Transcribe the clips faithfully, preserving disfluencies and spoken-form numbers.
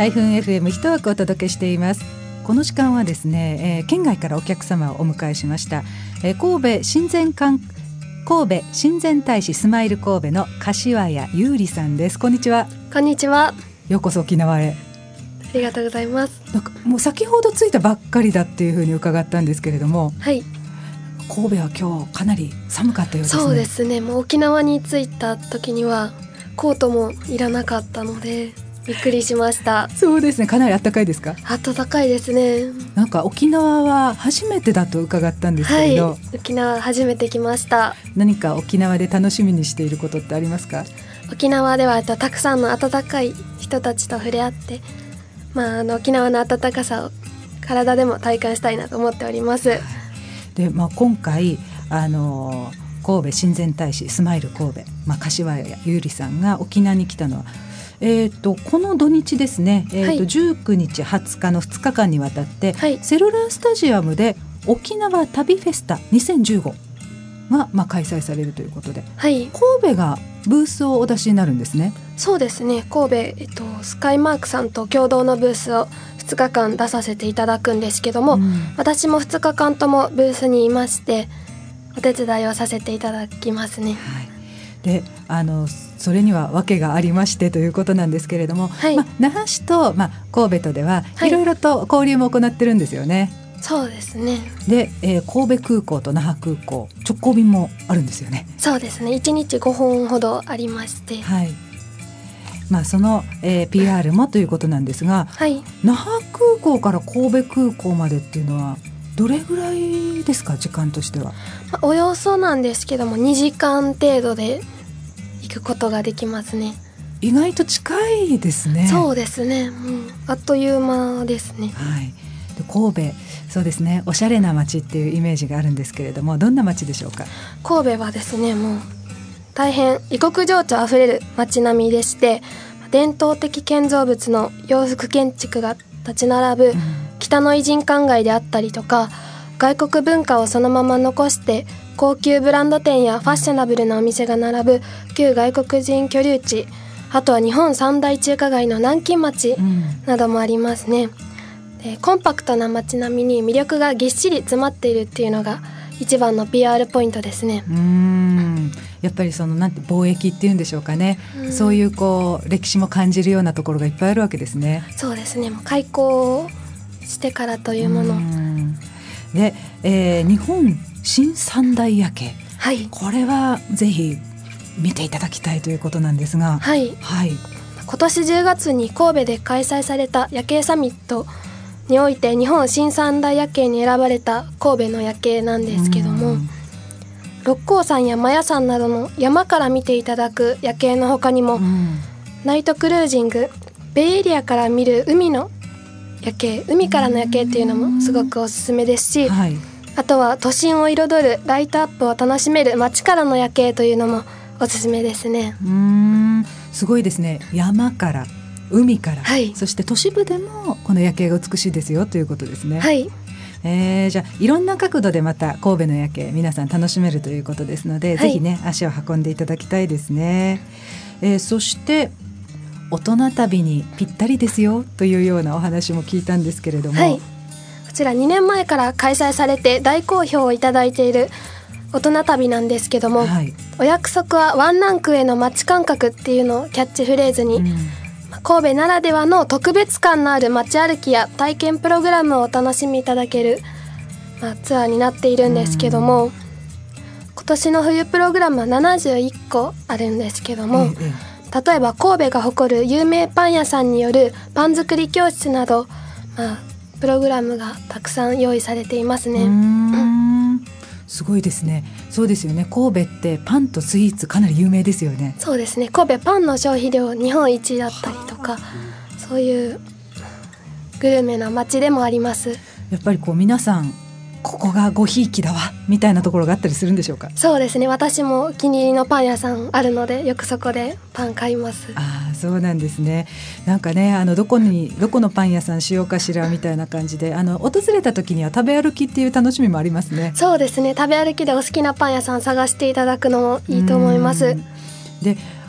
ハイフン エフエム 一枠お届けしています。この時間はですね、えー、県外からお客様をお迎えしました、えー、神戸親善館神戸親善大使スマイル神戸の柏谷優里さんです。こんにちは。 こんにちは。 ようこそ沖縄へ。 ありがとうございます。 なんかもう先ほど着いたばっかりだっていうふうに伺ったんですけれども、 はい、 神戸は今日かなり寒かったようですね。 そうですね、もう沖縄に着いた時にはコートもいらなかったのでびっくりしました。 そうですね、かなり暖かいですか？ 暖かいですね。 なんか沖縄は初めてだと伺ったんですけれど、 はい、沖縄初めて来ました。 何か沖縄で楽しみにしていることってありますか？ 沖縄ではたくさんの温かい人たちと触れ合って、まあ、あの沖縄の暖かさを体でも体感したいなと思っております。 で、まあ、今回あの神戸親善大使スマイル神戸、まあ、柏谷優里さんが沖縄に来たのは、えー、とこの土日ですね、えーとはい、じゅうくにちはつかのふつかかんにわたって、はい、セルラースタジアムで沖縄旅フェスタにせんじゅうごが、まあ、開催されるということで、はい、神戸がブースをお出しになるんですね。 そうですね、神戸、えっと、スカイマークさんと共同のブースをふつかかん出させていただくんですけども、うん、私もふつかかんともブースにいましてお手伝いをさせていただきますね。はい、 であのそれには訳がありましてということなんですけれども、はい、まあ、那覇市と、まあ、神戸とでは、はい、いろいろと交流も行ってるんですよね。 そうですね。 で、えー、神戸空港と那覇空港直行便もあるんですよね。 そうですね、いちにちごほんほどありまして、 はい、まあ、その、えー、ピーアール もということなんですが、はい、那覇空港から神戸空港までっていうのはどれぐらいですか、時間としては？ まあ、およそなんですけどもにじかん程度で行くことができますね。 意外と近いですね。 そうですね、うん、あっという間ですね。 はい、で神戸、そうですね、おしゃれな街っていうイメージがあるんですけれども、どんな街でしょうか？ 神戸はですね、もう大変異国情緒あふれる街並みでして、伝統的建造物の洋服建築が立ち並ぶ、うん、北の異人館街であったりとか、外国文化をそのまま残して高級ブランド店やファッショナブルなお店が並ぶ旧外国人居留地、あとは日本三大中華街の南京町などもありますね。うん、でコンパクトな街並みに魅力がぎっしり詰まっているっていうのが一番の ピーアール ポイントですね。 うーん、やっぱりそのなんて貿易っていうんでしょうかね、うん、そういうこう歴史も感じるようなところがいっぱいあるわけですね。 そうですね、開港してからというもの。うんで、えー、日本新三大夜景、 はい、 これはぜひ見ていただきたいということなんですが、 はいはい、今年じゅうがつに神戸で開催された夜景サミットにおいて日本新三大夜景に選ばれた神戸の夜景なんですけども、六甲山や摩耶山などの山から見ていただく夜景の他にも、ナイトクルージング、ベイエリアから見る海の夜景、海からの夜景っていうのもすごくおすすめですし、はい、あとは都心を彩るライトアップを楽しめる街からの夜景というのもおすすめですね。 うーん、すごいですね。山から海から、はい、そして都市部でもこの夜景が美しいですよということですね。はい、えー、じゃあいろんな角度でまた神戸の夜景皆さん楽しめるということですので、はい、ぜひね足を運んでいただきたいですね。えー、そして大人旅にぴったりですよというようなお話も聞いたんですけれども、はい、 こちらにねんまえから開催されて大好評をいただいている大人旅なんですけども、はい、お約束はワンランクへの街感覚っていうのをキャッチフレーズに、うん、神戸ならではの特別感のある街歩きや体験プログラムをお楽しみいただける、まあ、ツアーになっているんですけども、うん、今年の冬プログラムはななじゅういっこあるんですけども、うんうん、例えば神戸が誇る有名パン屋さんによるパン作り教室など、まあ、プログラムがたくさん用意されていますね。 うーん、すごいですね。そうですよね、神戸ってパンとスイーツかなり有名ですよね。 そうですね、神戸パンの消費量日本一だったりとか、そういうグルメな街でもあります。 やっぱりこう皆さんここがごひいきだわみたいなところがあったりするんでしょうか？ そうですね、私もお気に入りのパン屋さんあるのでよくそこでパン買います。 ああ、そうなんですね。なんかね、あのどこにどこのパン屋さんしようかしらみたいな感じで、あの訪れた時には食べ歩きっていう楽しみもありますね。 そうですね、食べ歩きでお好きなパン屋さん探していただくのもいいと思います。 で、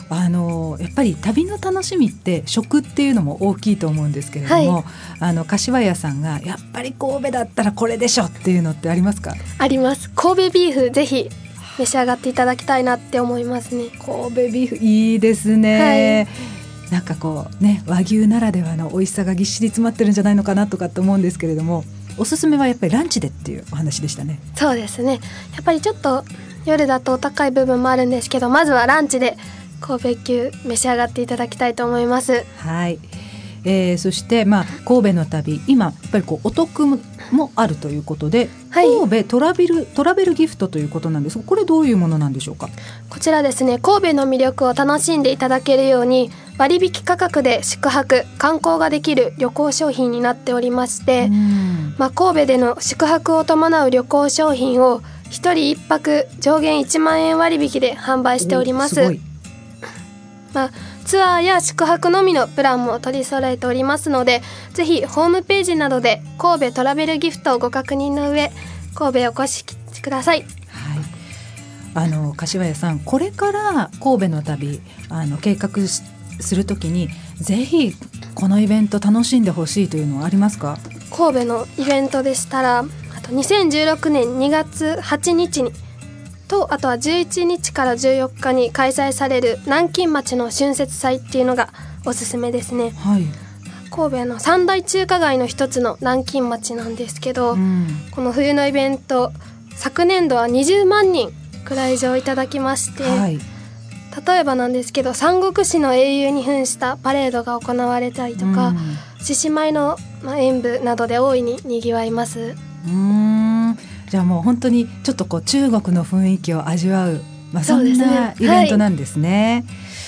あのやっぱり旅の楽しみって食っていうのも大きいと思うんですけれども、はい、あの柏屋さんがやっぱり神戸だったらこれでしょっていうのってありますか？ あります。神戸ビーフぜひ召し上がっていただきたいなって思いますね。 神戸ビーフいいですね、はい、なんかこうね和牛ならではの美味しさがぎっしり詰まってるんじゃないのかなとかって思うんですけれども、おすすめはやっぱりランチでっていうお話でしたね。 そうですね、やっぱりちょっと夜だとお高い部分もあるんですけど、まずはランチで神戸牛召し上がっていただきたいと思います。 はい、えー、そして、まあ、神戸の旅今やっぱりこうお得もあるということで、はい、神戸トラベルトラベルギフトということなんですが、これどういうものなんでしょうか？ こちらですね、神戸の魅力を楽しんでいただけるように割引価格で宿泊観光ができる旅行商品になっておりまして、まあ、神戸での宿泊を伴う旅行商品をひとりいっぱく上限いちまんえん割引で販売しております。すごい、まあ、ツアーや宿泊のみのプランも取り揃えておりますので、ぜひホームページなどで神戸トラベルギフトをご確認の上神戸へお越しください。 はい、あの柏屋さん、これから神戸の旅あの計画するときにぜひこのイベント楽しんでほしいというのはありますか？ 神戸のイベントでしたら、あとにせんじゅうろくねんにがつはちにちにと、あとはじゅういちにちからじゅうよっかに開催される南京町の春節祭っていうのがおすすめですね。はい、神戸の三大中華街の一つの南京町なんですけど、うん、この冬のイベント昨年度はにじゅうまんにんご来場いただきまして、はい、例えばなんですけど三国志の英雄に扮したパレードが行われたりとか、獅子舞の演舞などで大いににぎわいます。 うーん、じゃあもう本当にちょっとこう中国の雰囲気を味わう、まあ、そんなイベントなんですね。はい、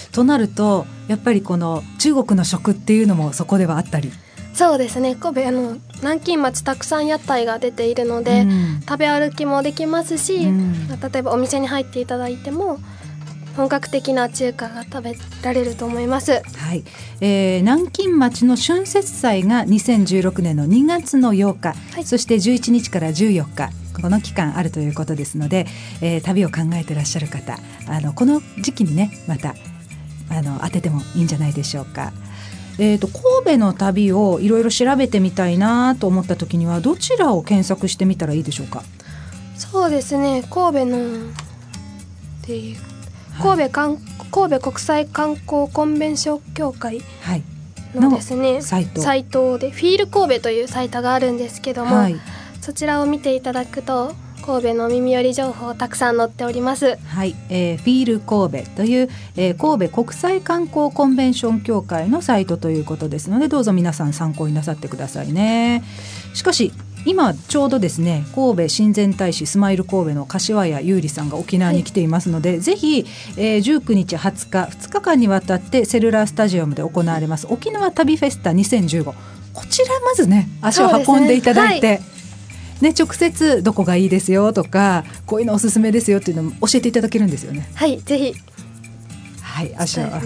となるとやっぱりこの中国の食っていうのもそこではあったり。 そうですね、神戸あの南京町たくさん屋台が出ているので、うん、食べ歩きもできますし、うん、例えばお店に入っていただいても本格的な中華が食べられると思います。 はい、えー、南京町の春節祭がにせんじゅうろくねんのにがつのようか、はい、そしてじゅういちにちからじゅうよっかこの期間あるということですので、えー、旅を考えていらっしゃる方、あのこの時期にねまたあの当ててもいいんじゃないでしょうか。えーと、神戸の旅をいろいろ調べてみたいなと思った時にはどちらを検索してみたらいいでしょうか？ そうですね、神戸のっていう神戸かん、神戸国際観光コンベンション協会のですね、はい、サイト、サイトでフィール神戸というサイトがあるんですけども、はい、そちらを見ていただくと神戸の耳寄り情報たくさん載っております。 はい、えー、フィール神戸という、えー、神戸国際観光コンベンション協会のサイトということですので、どうぞ皆さん参考になさってくださいね。しかし今ちょうどですね、神戸親善大使スマイル神戸の柏屋優里さんが沖縄に来ていますので、はい、ぜひ、えー、じゅうくにちはつかふつかかんにわたってセルラースタジアムで行われます沖縄旅フェスタにせんじゅうご、こちらまずね足を運んでいただいて、ね、直接どこがいいですよとかこういうのおすすめですよっていうのも教えていただけるんですよね。 はい、ぜひ、 はい、足を、はい、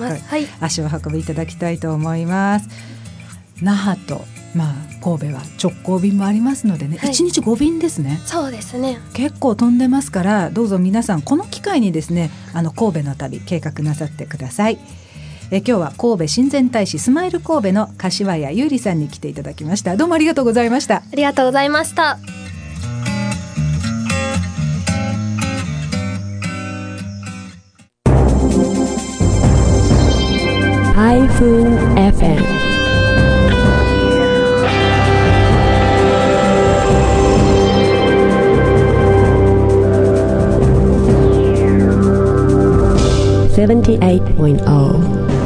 足を運びいただきたいと思います。那覇と、まあ、神戸は直行便もありますのでね、はい、いちにちごびんですね。 そうですね、 結構飛んでますから、どうぞ皆さんこの機会にですね、あの神戸の旅計画なさってください。え今日は神戸親善大使スマイル神戸の柏屋優里さんに来ていただきました。どうもありがとうございました。ありがとうございました。 ハイフン エフエムセブンティーエイトポイントゼロ